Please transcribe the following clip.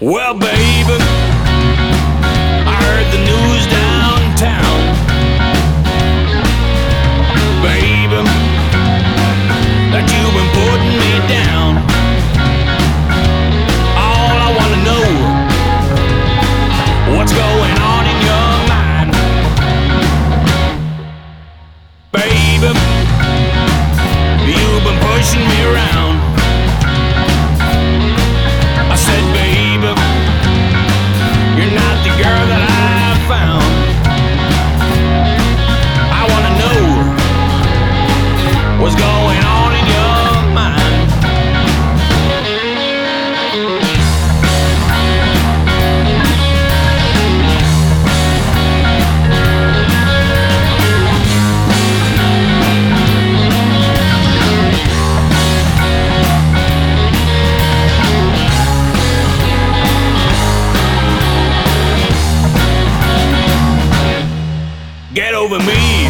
Well, baby, I heard the news downtown. Baby, that you've been putting me down. All I wanna know, what's going on in your mind? Baby, you've been pushing me around. I said, baby, you're not the girl that I found. I wanna know what's going on in your mind. Get over me.